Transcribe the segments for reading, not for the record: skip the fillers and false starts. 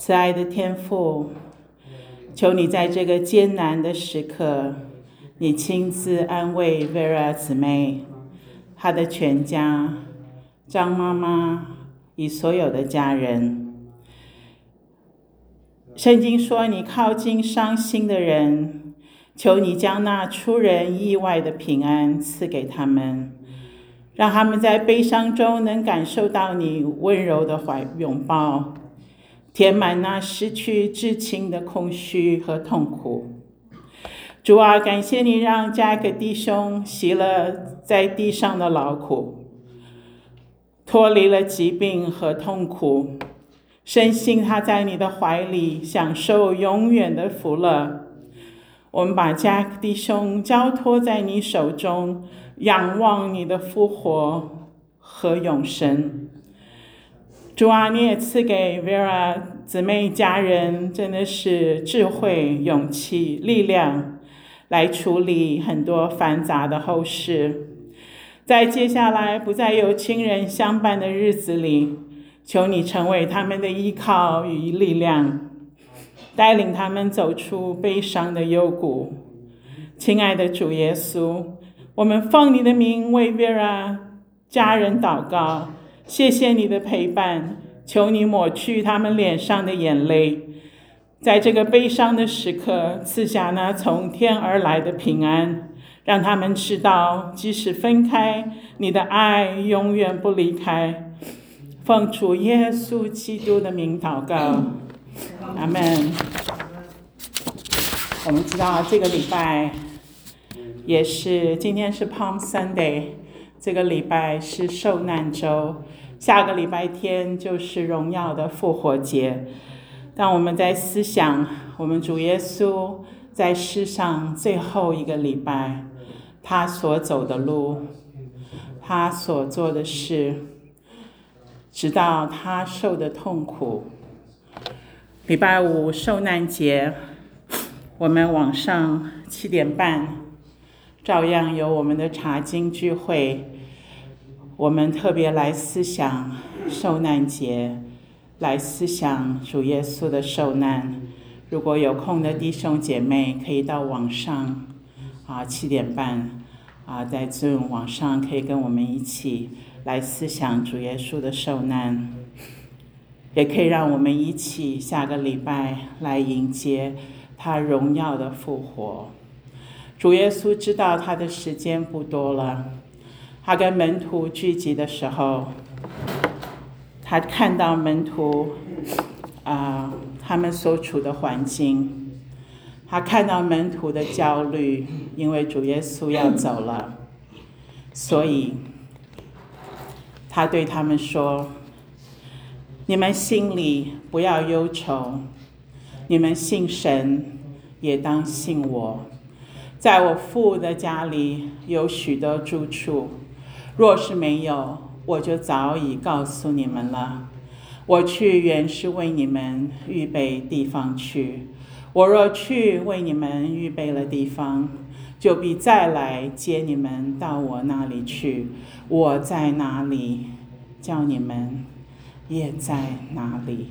慈爱的天父，求你在这个艰难的时刻，你亲自安慰 Vera 姊妹，她的全家，张妈妈与所有的家人。圣经说，你靠近伤心的人，求你将那出人意外的平安赐给他们，让他们在悲伤中能感受到你温柔的拥抱，填满那失去至亲的空虚和痛苦。主啊，感谢你让加克弟兄息了在地上的劳苦，脱离了疾病和痛苦，深信他在你的怀里享受永远的福乐。我们把加克弟兄交托在你手中，仰望你的复活和永生。主啊，你也赐给 Vera 姊妹家人真的是智慧、勇气、力量，来处理很多繁杂的后事。在接下来不再有亲人相伴的日子里，求你成为他们的依靠与力量，带领他们走出悲伤的幽谷。亲爱的主耶稣，我们奉你的名为 Vera 家人祷告，谢谢你的陪伴，求你抹去他们脸上的眼泪，在这个悲伤的时刻赐下那从天而来的平安，让他们知道即使分开，你的爱永远不离开。奉主耶稣基督的名祷告，阿们。我们知道这个礼拜也是，今天是 Palm Sunday， 这个礼拜是受难周，下个礼拜天就是荣耀的复活节。当我们在思想我们主耶稣在世上最后一个礼拜，他所走的路，他所做的事，直到他受的痛苦。礼拜五受难节，我们晚上7点半照样有我们的查经聚会，我们特别来思想受难节，来思想主耶稣的受难。如果有空的弟兄姐妹可以到网上7点半在Zoom网上可以跟我们一起来思想主耶稣的受难，也可以让我们一起下个礼拜来迎接他荣耀的复活。主耶稣知道他的时间不多了，他跟门徒聚集的时候，他看到门徒他们所处的环境，他看到门徒的焦虑，因为主耶稣要走了，所以他对他们说，你们心里不要忧愁，你们信神也当信我，在我父的家里有许多住处，若是没有，我就早已告诉你们了。我去原是为你们预备地方去，我若去为你们预备了地方，就必再来接你们到我那里去。我在哪里，叫你们也在哪里。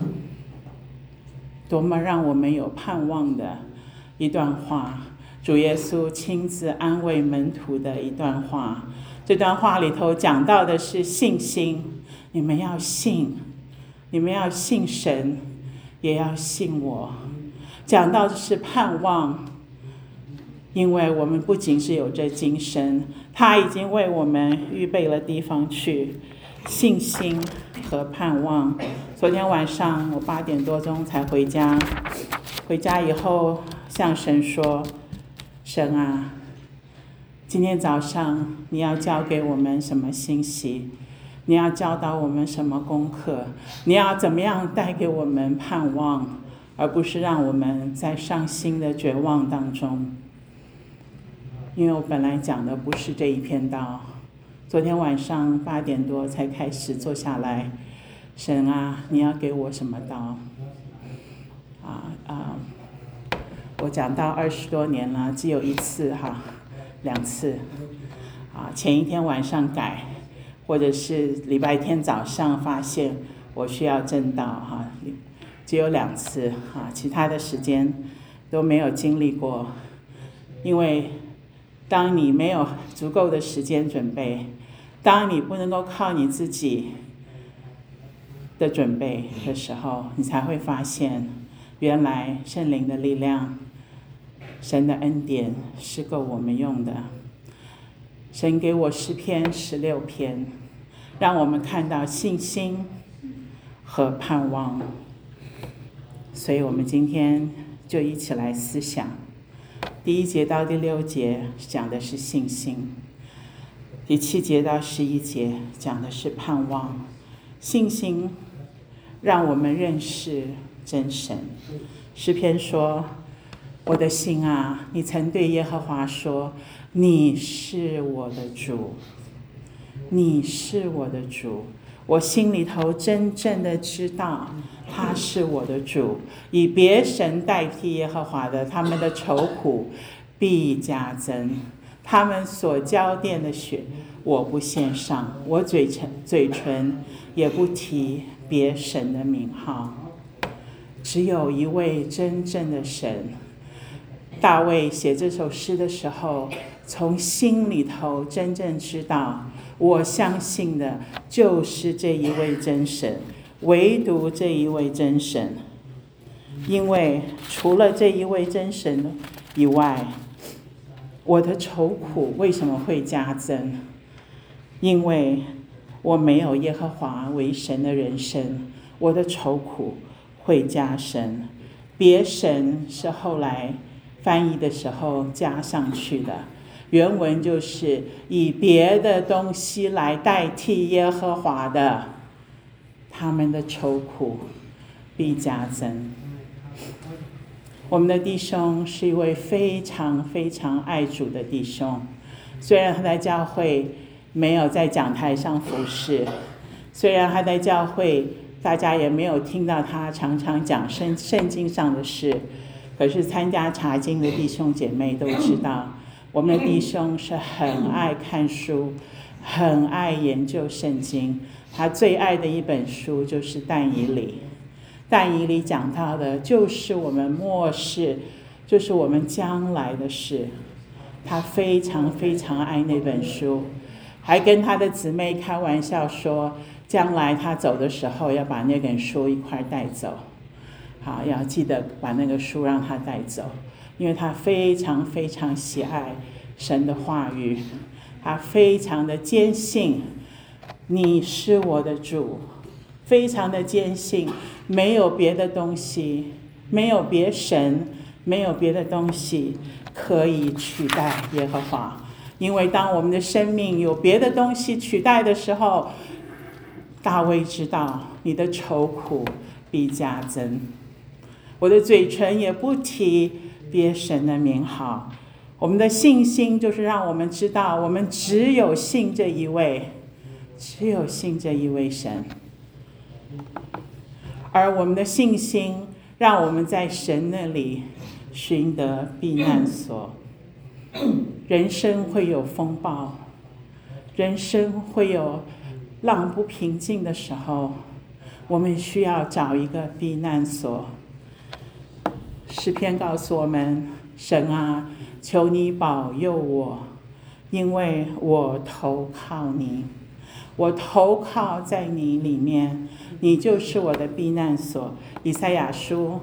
多么让我们有盼望的一段话，主耶稣亲自安慰门徒的一段话。这段话里头讲到的是信心，你们要信，你们要信神，也要信我。讲到的是盼望，因为我们不仅是有这精神，他已经为我们预备了地方去。信心和盼望。昨天晚上我8点多钟才回家，回家以后向神说，神啊，今天早上你要教给我们什么信息？你要教导我们什么功课？你要怎么样带给我们盼望，而不是让我们在伤心的绝望当中。因为我本来讲的不是这一篇道，昨天晚上8点多才开始坐下来，神啊，你要给我什么道？我讲到20多年了，只有1次2次前一天晚上改，或者是礼拜天早上发现我需要正道只有2次其他的时间都没有经历过。因为当你没有足够的时间准备，当你不能够靠你自己的准备的时候，你才会发现原来圣灵的力量，神的恩典是够我们用的。神给我诗篇16篇，让我们看到信心和盼望。所以我们今天就一起来思想。第1节到第6节讲的是信心，第7节到11节讲的是盼望。信心让我们认识真神。诗篇说，我的心啊，你曾对耶和华说，你是我的主，你是我的主。我心里头真正的知道他是我的主。以别神代替耶和华的，他们的愁苦必加增。他们所浇奠的血我不献上，我嘴唇也不提别神的名号。只有一位真正的神。大卫写这首诗的时候，从心里头真正知道，我相信的就是这一位真神，唯独这一位真神。因为除了这一位真神以外，我的愁苦为什么会加增？因为我没有耶和华为神的人生，我的愁苦会加深。别神是后来翻译的时候加上去的，原文就是以别的东西来代替耶和华的，他们的愁苦必加增。我们的弟兄是一位非常非常爱主的弟兄，虽然他在教会没有在讲台上服侍，虽然他在教会大家也没有听到他常常讲圣经上的事，可是参加查经的弟兄姐妹都知道，我们的弟兄是很爱看书，很爱研究圣经。他最爱的一本书就是但以理。但以理讲到的就是我们末世，就是我们将来的事。他非常非常爱那本书，还跟他的姊妹开玩笑说，将来他走的时候要把那本书一块带走。好，要记得把那个书让他带走，因为他非常非常喜爱神的话语，他非常的坚信你是我的主，非常的坚信没有别的东西，没有别神，没有别的东西可以取代耶和华。因为当我们的生命有别的东西取代的时候，大卫知道你的愁苦必加增。我的嘴唇也不提别神的名号。我们的信心就是让我们知道，我们只有信这一位，只有信这一位神。而我们的信心让我们在神那里寻得避难所。人生会有风暴，人生会有浪不平静的时候，我们需要找一个避难所。诗篇告诉我们，神啊，求你保佑我，因为我投靠你，我投靠在你里面，你就是我的避难所。以赛亚书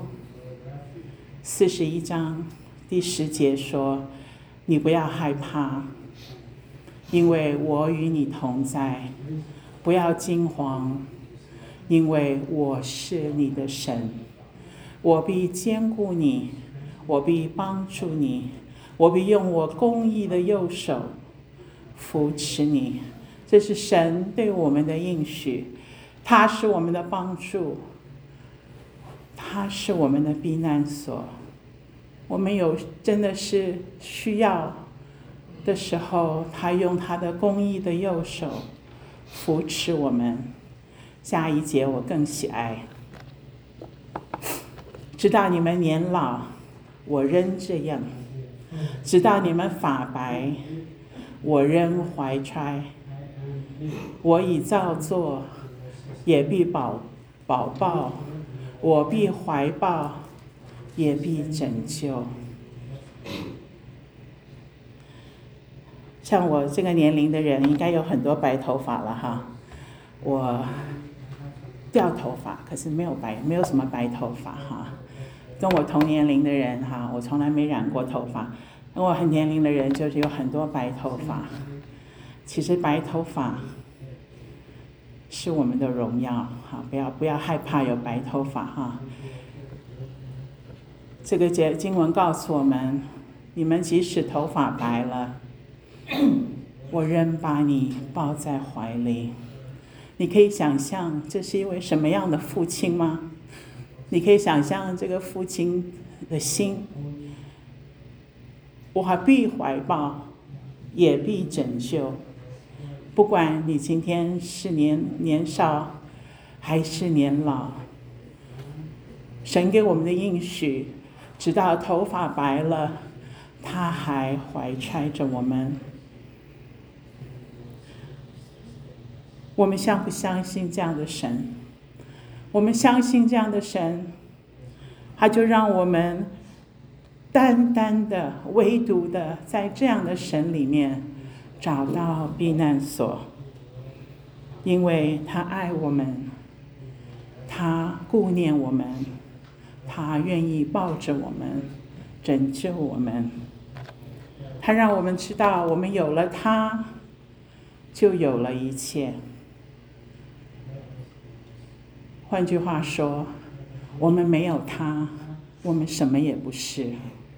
41章第10节说，你不要害怕，因为我与你同在，不要惊惶，因为我是你的神，我必坚固你，我必帮助你，我必用我公义的右手扶持你。这是神对我们的应许，他是我们的帮助，他是我们的避难所。我们有真的是需要的时候，他用他的公义的右手扶持我们。下一节我更喜爱，直到你们年老，我仍这样；直到你们发白，我仍怀揣。我已造作，也必保抱； 我必怀抱，也必拯救。像我这个年龄的人，应该有很多白头发了哈。我掉头发，可是没有什么白头发哈。跟我同年龄的人哈，我从来没染过头发。跟我很年龄的人，就是有很多白头发。其实白头发是我们的荣耀哈，不要害怕有白头发哈。这个经文告诉我们，你们即使头发白了，我仍把你抱在怀里。你可以想象这是一位什么样的父亲吗？你可以想象这个父亲的心，我必怀抱，也必拯救。不管你今天是年少还是年老，神给我们的应许，直到头发白了，他还怀揣着我们。我们相不相信这样的神？我们相信这样的神，他就让我们单单的、唯独的在这样的神里面找到避难所，因为他爱我们，他顾念我们，他愿意抱着我们，拯救我们。他让我们知道，我们有了他，就有了一切。换句话说，我们没有他，我们什么也不是。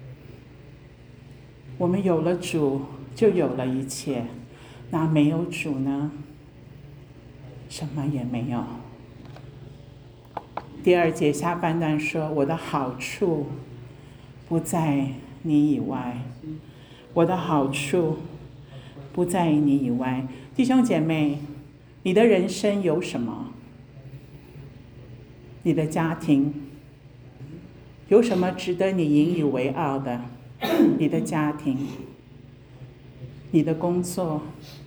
我们有了主，就有了一切。那没有主呢？什么也没有。第2节下半段说，我的好处不在你以外，我的好处不在你以外。弟兄姐妹，你的人生有什么？你的家庭有什么值得你引以为傲的？你的家庭，你的工作，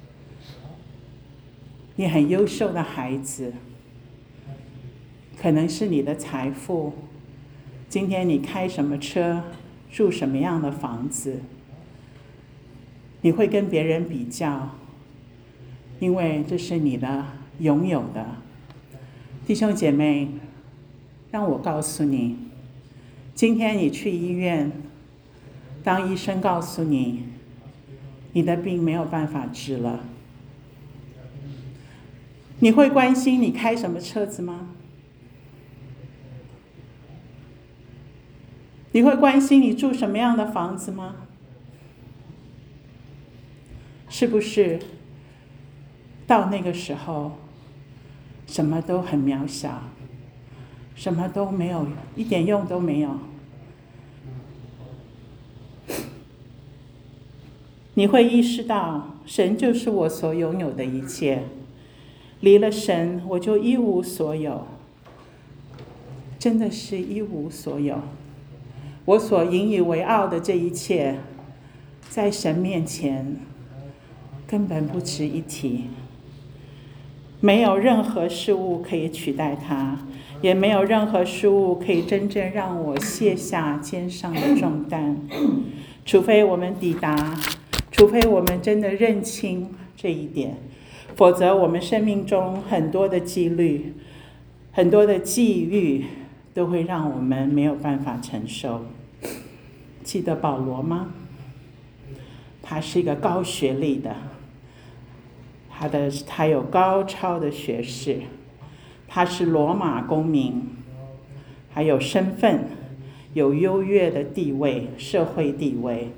你很优秀的孩子，可能是你的财富。今天你开什么车，住什么样的房子，你会跟别人比较，因为这是你的拥有的。弟兄姐妹，让我告诉你，今天你去医院，当医生告诉你，你的病没有办法治了，你会关心你开什么车子吗？你会关心你住什么样的房子吗？是不是到那个时候，什么都很渺小，什么都没有，一点用都没有？你会意识到，神就是我所拥有的一切，离了神，我就一无所有，真的是一无所有。我所引以为傲的这一切，在神面前根本不值一提。没有任何事物可以取代它，也没有任何事物可以真正让我卸下肩上的重担，除非我们除非我们真的认清这一点，否则我们生命中很多的纪律、很多的际遇都会让我们没有办法承受。记得保罗吗？他是一个高学历的，他有高超的学识，他是罗马公民，还有身份，有优越的地位，社会地位。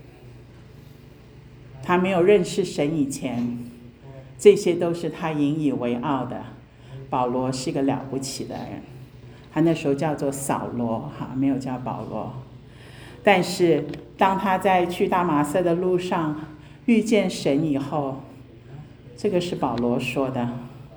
他没有认识神以前，这些都是他引以为傲的。保罗是个了不起的人，他那时候叫做扫罗，没有叫保罗。但是当他在去大马色的路上遇见神以后，这个是保罗说的，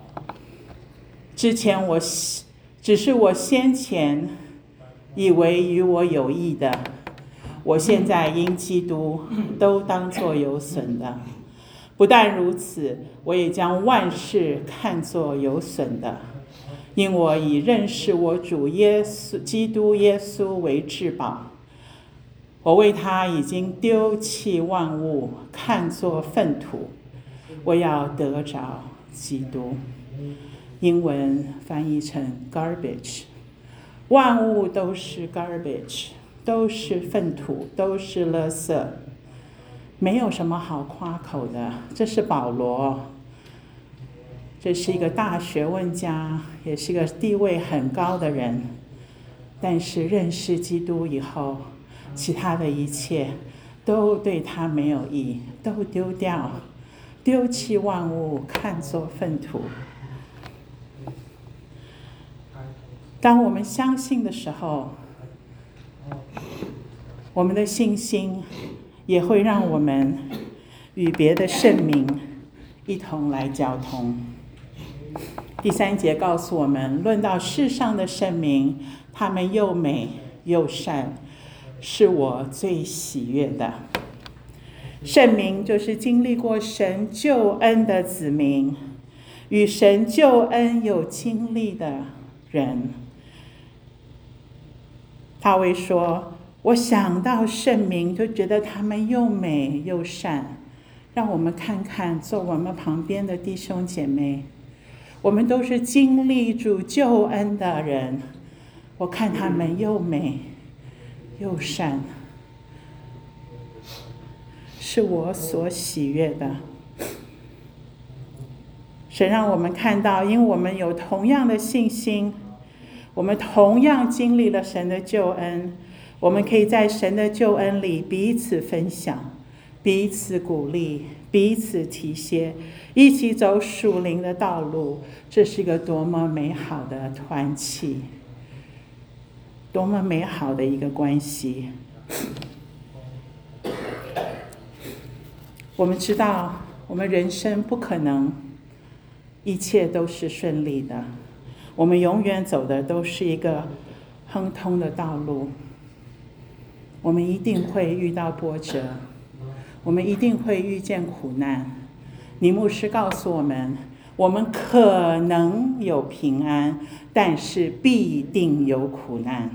只是我先前以为与我有益的，我现在因基督都当作有损的。不但如此，我也将万事看作有损的， 因我以认识我主耶稣基督耶稣为至宝。我为他已经丢弃万物，看作粪土，我要得着基督。英文翻译成 garbage， 万物都是 garbage， 都是粪土，都是垃圾，没有什么好夸口的。这是保罗，这是一个大学问家，也是一个地位很高的人，但是认识基督以后，其他的一切都对他没有益，都丢掉，丢弃万物，看作粪土。当我们相信的时候，我们的信心也会让我们与别的圣名一同来交通。第3节告诉我们，论到世上的圣名，他们又美又善，是我最喜悦的。圣名就是经历过神救恩的子民，与神救恩有经历的人。大卫说，我想到圣名就觉得他们又美又善。让我们看看坐我们旁边的弟兄姐妹，我们都是经历主救恩的人，我看他们又美又善，是我所喜悦的。神让我们看到，因为我们有同样的信心，我们同样经历了神的救恩，我们可以在神的救恩里彼此分享，彼此鼓励，彼此提携，一起走属灵的道路。这是一个多么美好的团契，多么美好的一个关系。我们知道，我们人生不可能一切都是顺利的，我们永远走的都是一个亨通的道路。我们一定会遇到波折，我们一定会遇见苦难。尼牧师告诉我们，我们可能有平安，但是必定有苦难。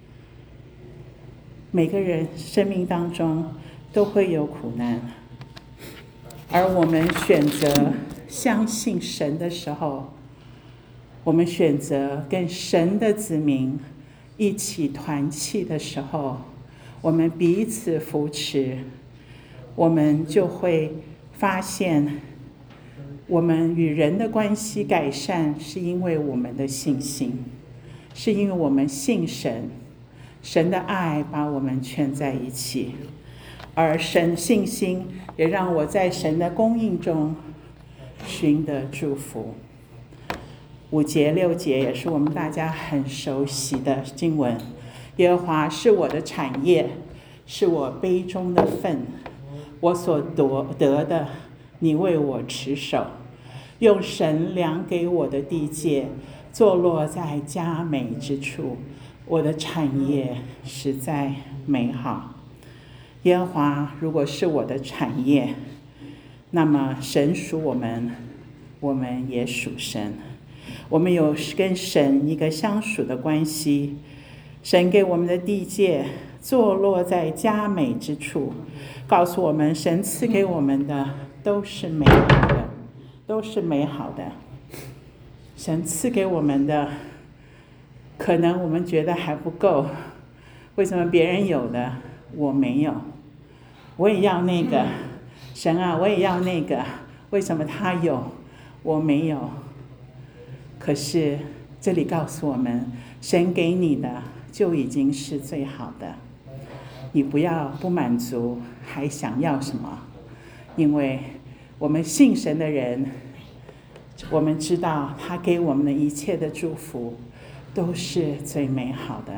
每个人生命当中都会有苦难，而我们选择相信神的时候，我们选择跟神的子民一起团契的时候，我们彼此扶持，我们就会发现，我们与人的关系改善，是因为我们的信心，是因为我们信神，神的爱把我们圈在一起，而神信心也让我在神的供应中寻得祝福。5节6节也是我们大家很熟悉的经文，耶和华是我的产业，是我杯中的分，我所得的，你为我持守。用神量给我的地界，坐落在佳美之处，我的产业实在美好。耶和华如果是我的产业，那么神属我们，我们也属神。我们有跟神一个相属的关系，神给我们的地界坐落在佳美之处，告诉我们神赐给我们的都是美好的，都是美好的。神赐给我们的可能我们觉得还不够，为什么别人有的我没有？我也要那个，神啊，我也要那个，为什么他有我没有？可是这里告诉我们，神给你的就已经是最好的，你不要不满足还想要什么？因为我们信神的人，我们知道他给我们的一切的祝福都是最美好的。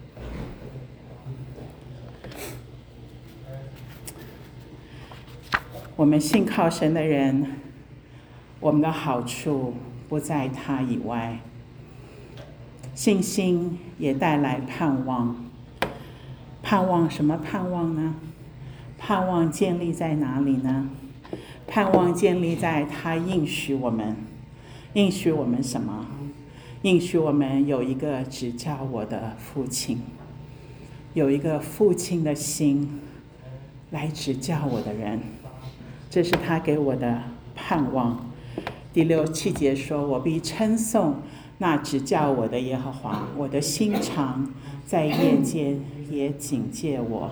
我们信靠神的人，我们的好处不在他以外。信心也带来盼望。盼望什么盼望呢？盼望建立在哪里呢？盼望建立在他应许我们。应许我们什么？ 应许我们有一个指教我的父亲，有一个父亲的心来指教我的人，这是他给我的盼望。第6、7节说，我必称颂那指教我的耶和华，我的心肠在夜间也警戒我。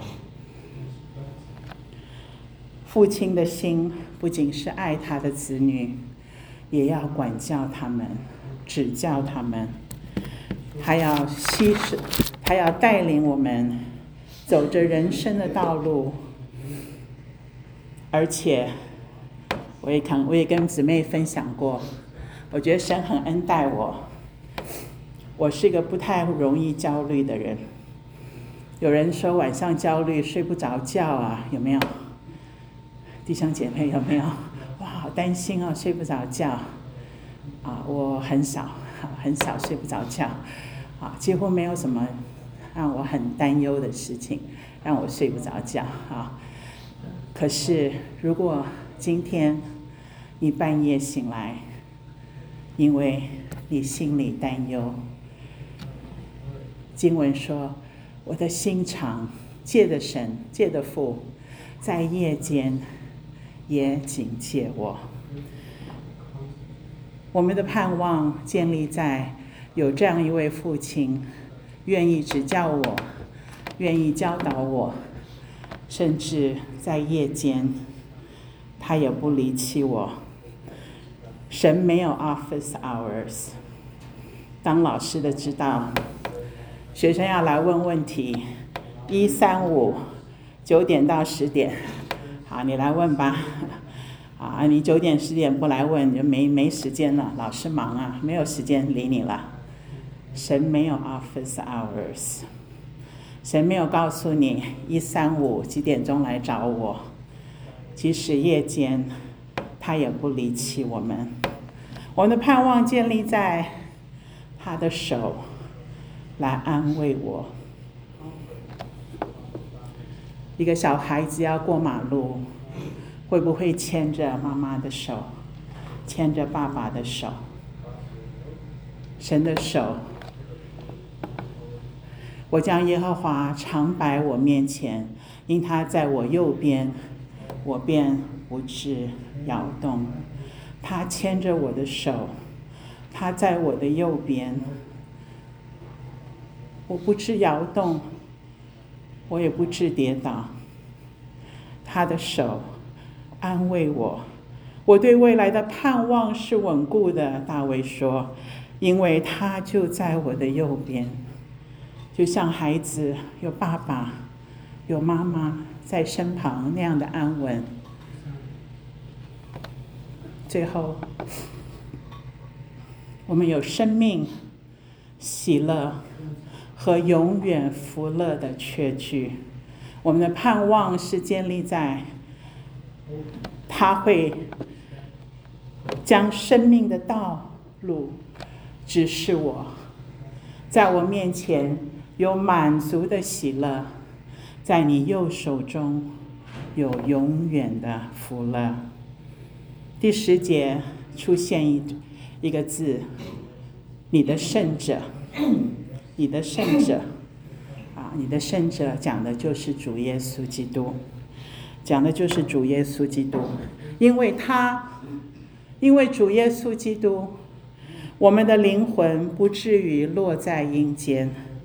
父亲的心不仅是爱他的子女，也要管教他们，指教他们，还要带领我们走着人生的道路。而且我也跟姊妹分享过，我觉得神很恩待我。我是一个不太容易焦虑的人。有人说晚上焦虑睡不着觉啊，有没有？弟兄姐妹有没有？哇，好担心哦，睡不着觉啊！我很少睡不着觉啊，几乎没有什么让我很担忧的事情让我睡不着觉啊。可是如果今天你半夜醒来，因为你心里担忧，经文说，我的心肠借着神，借着父，在夜间也警戒我。我们的盼望建立在有这样一位父亲，愿意指教我，愿意教导我，甚至在夜间他也不离弃我。神没有 office hours。 当老师的知道学生要来问问题，1、3、5 9点到10点，好，你来问吧。啊，你9点10点不来问，就没时间了，老师忙啊，没有时间理你了。神没有 office hours。 神没有告诉你1、3、5几点钟来找我，即使夜间他也不离弃我们。我们的盼望建立在他的手来安慰我。一个小孩子要过马路，会不会牵着妈妈的手，牵着爸爸的手？神的手，我将耶和华常摆我面前，因他在我右边，我便不致摇动。他牵着我的手，他在我的右边，我不致摇动，我也不致跌倒。他的手安慰我，我对未来的盼望是稳固的。大卫说，因为他就在我的右边，就像孩子有爸爸有妈妈在身旁那样的安稳。最后，我们有生命、喜乐和永远福乐的确据。我们的盼望是建立在他会将生命的道路指示我，在我面前有满足的喜乐，在你右手中有永远的福乐。第10节出现一个字，你的圣者。你的圣者啊，你的圣者讲的就是主耶稣基督，讲的就是主耶稣基督。因为主耶稣基督，我们的灵魂不至于落在阴间。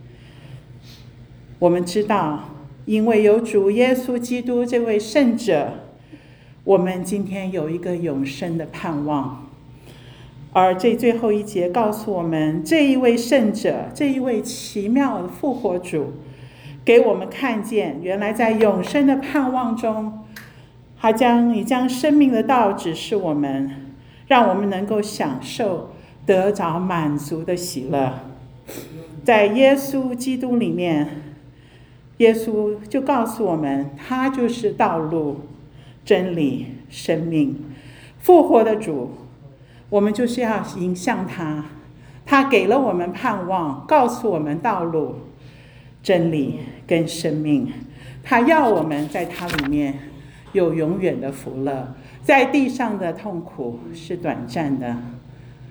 我们知道，因为有主耶稣基督这位圣者，我们今天有一个永生的盼望。而这最后一节告诉我们，这一位圣者，这一位奇妙的复活主，给我们看见，原来在永生的盼望中，他将生命的道指示我们，让我们能够享受得着满足的喜乐。在耶稣基督里面，耶稣就告诉我们，他就是道路、真理、生命，复活的主。我们就是要迎向他，他给了我们盼望，告诉我们道路、真理跟生命。他要我们在他里面有永远的福乐，在地上的痛苦是短暂的，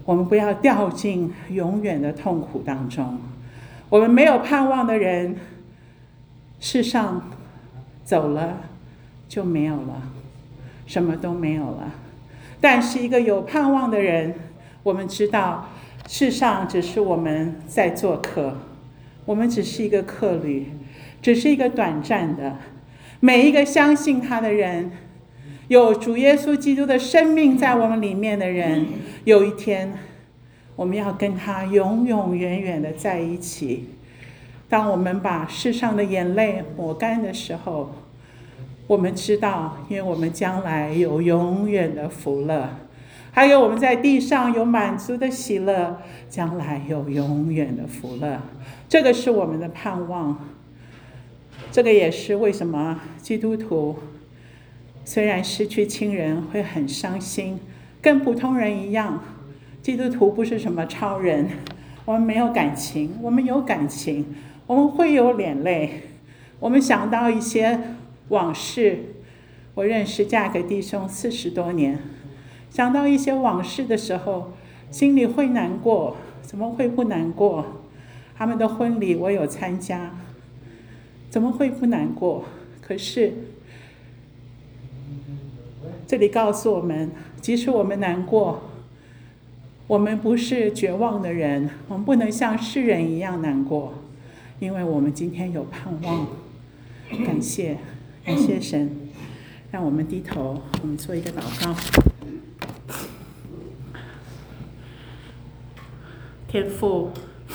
我们不要掉进永远的痛苦当中。我们没有盼望的人，世上走了就没有了，什么都没有了。但是一个有盼望的人，我们知道世上只是我们在做客，我们只是一个客旅，只是一个短暂的。每一个相信他的人，有主耶稣基督的生命在我们里面的人，有一天我们要跟他永永远远的在一起。当我们把世上的眼泪抹干的时候，我们知道，因为我们将来有永远的福乐，还有我们在地上有满足的喜乐，将来有永远的福乐。这个是我们的盼望。这个也是为什么基督徒虽然失去亲人会很伤心，跟普通人一样。基督徒不是什么超人，我们没有感情，我们有感情，我们会有眼泪。我们想到一些往事，我认识嫁给弟兄40多年，想到一些往事的时候，心里会难过，怎么会不难过？他们的婚礼我有参加，怎么会不难过？可是这里告诉我们，即使我们难过，我们不是绝望的人，我们不能像世人一样难过，因为我们今天有盼望。感谢神，让我们低头，我们做一个祷告。天父，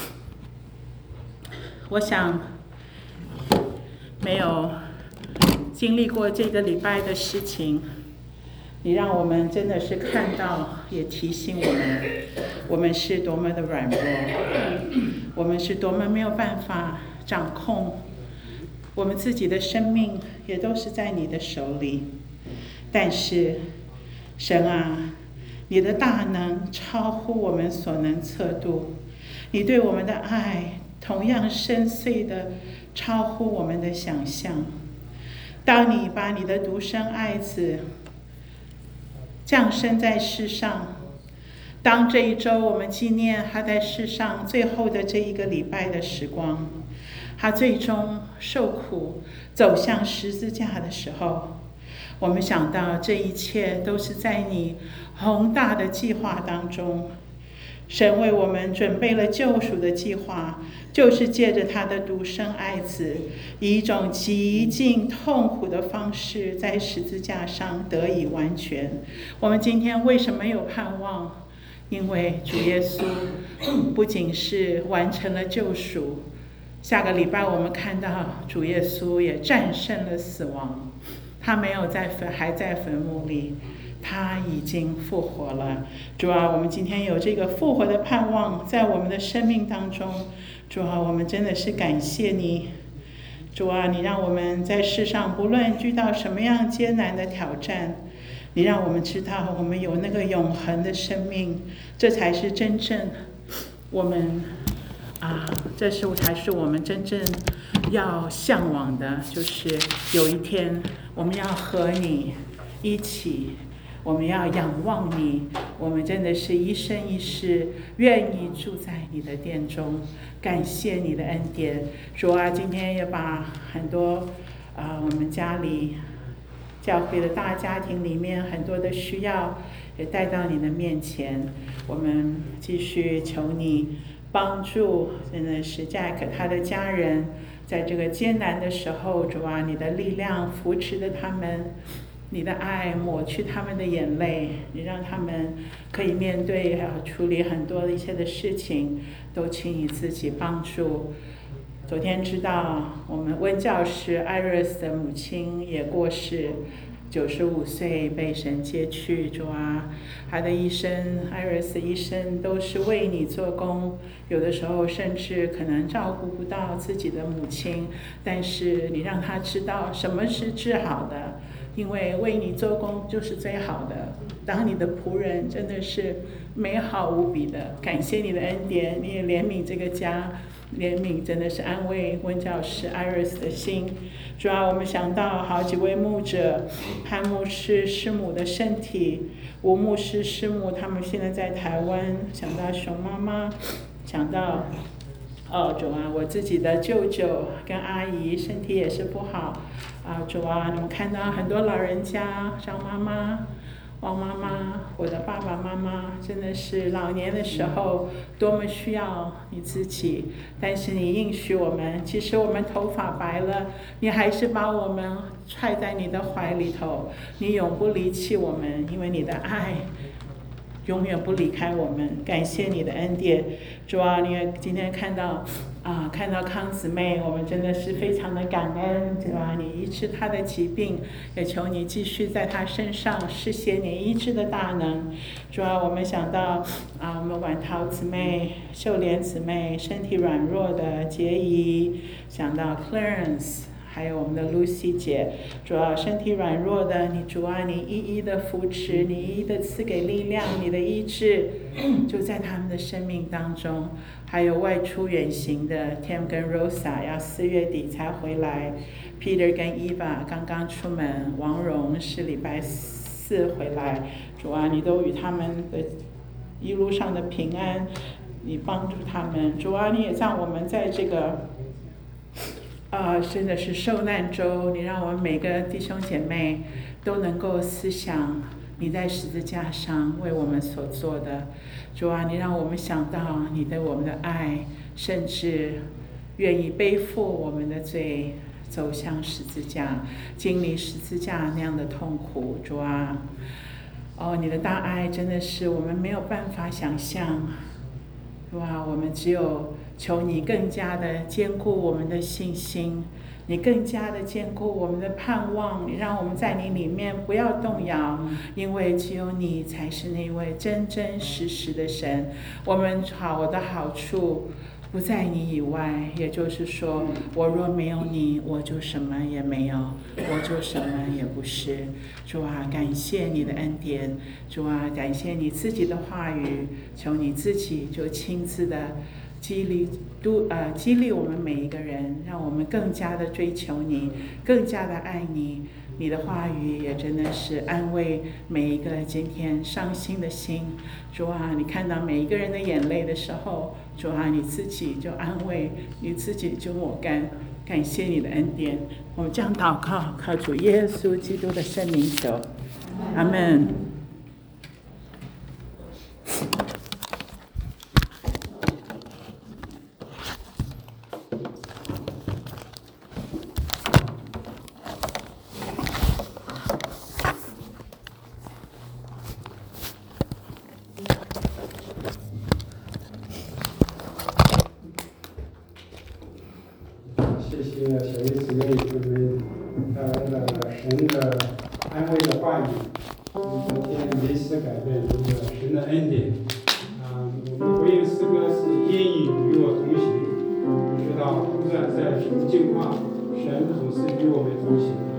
我想没有经历过这个礼拜的事情，你让我们真的是看到，也提醒我们是多么的软弱，我们是多么没有办法掌控我们自己的生命，也都是在你的手里。但是神啊，你的大能超乎我们所能测度，你对我们的爱同样深邃的超乎我们的想象。当你把你的独生爱子降生在世上，当这一周我们纪念他在世上最后的这一个礼拜的时光，他最终受苦走向十字架的时候，我们想到这一切都是在你宏大的计划当中。神为我们准备了救赎的计划，就是借着他的独生爱子，以一种极尽痛苦的方式在十字架上得以完全。我们今天为什么有盼望？因为主耶稣不仅是完成了救赎，下个礼拜我们看到主耶稣也战胜了死亡，他没有还在坟墓里，他已经复活了。主啊，我们今天有这个复活的盼望在我们的生命当中。主啊，我们真的是感谢你。主啊，你让我们在世上不论遇到什么样艰难的挑战，你让我们知道我们有那个永恒的生命，这才是真正我们这才是我们真正要向往的，就是有一天我们要和你一起，我们要仰望你，我们真的是一生一世愿意住在你的殿中。感谢你的恩典。主啊，今天也把很多我们家里教会的大家庭里面很多的需要也带到你的面前，我们继续求你帮助，真的是 Jack 他的家人在这个艰难的时候，主啊，你的力量扶持着他们，你的爱抹去他们的眼泪，你让他们可以面对处理很多的一些的事情，都请你自己帮助。昨天知道我们温教师 Iris 的母亲也过世，95岁被神接去。主啊，他的一生 Iris 的一生都是为你做工，有的时候甚至可能照顾不到自己的母亲，但是你让他知道什么是治好的，因为为你做工就是最好的。 当你的仆人真的是美好无比的。感谢你的恩典，你也怜悯这个家，怜悯真的是安慰温教师 Iris 的心。主要我们想到好几位牧者，潘牧师师母的身体，吴牧师师母他们现在在台湾，想到熊妈妈，想到主啊，我自己的舅舅跟阿姨身体也是不好主啊，你们看到很多老人家，张妈妈、王妈妈，我的爸爸妈妈，真的是老年的时候多么需要你自己，但是你应许我们，即使我们头发白了，你还是把我们揣在你的怀里头，你永不离弃我们，因为你的爱永远不离开我们。感谢你的恩典，主啊，你也今天看到康姊妹，我们真的是非常的感恩，主啊，你医治她的疾病，也求你继续在她身上施显你医治的大能。主啊，我们想到我们婉桃姊妹、秀莲姊妹身体软弱的洁仪，想到 Clarence。还有我们的 Lucy 姐，主要身体软弱的，你主啊，你一一的扶持，你一一的赐给力量，你的医治就在他们的生命当中。还有外出远行的 Tim 跟 Rosa 要4月底才回来 ，Peter 跟 Eva 刚刚出门，王蓉是礼拜4回来。主啊，你都与他们的一路上的平安，你帮助他们。主啊，你也让我们在这个真的是受难周，你让我们每个弟兄姐妹都能够思想你在十字架上为我们所做的。主啊，你让我们想到你对我们的爱，甚至愿意背负我们的罪，走向十字架，经历十字架那样的痛苦。主啊，你的大爱真的是我们没有办法想象。主啊，我们只有求你更加的坚固我们的信心，你更加的坚固我们的盼望，你让我们在你里面不要动摇，因为只有你才是那位真真实实的神。我的好处不在你以外，也就是说，我若没有你，我就什么也没有，我就什么也不是。主啊，感谢你的恩典，主啊，感谢你自己的话语，求你自己就亲自的激励我们每一个人，让我们更加的追求你，更加的爱你。你的话语也真的是安慰每一个今天伤心的心。主啊，你看到每一个人的眼泪的时候，主啊，你自己就安慰，你自己就抹干。感谢你的恩典，我们将祷告靠主耶稣基督的圣名求，阿们。 谢谢小叶姊妹他们带来了神的安慰的话语，昨天没事改变这个神的恩典。我们的回应诗歌是因你与我同行，知道不管在什么境况，神总是与我们同行。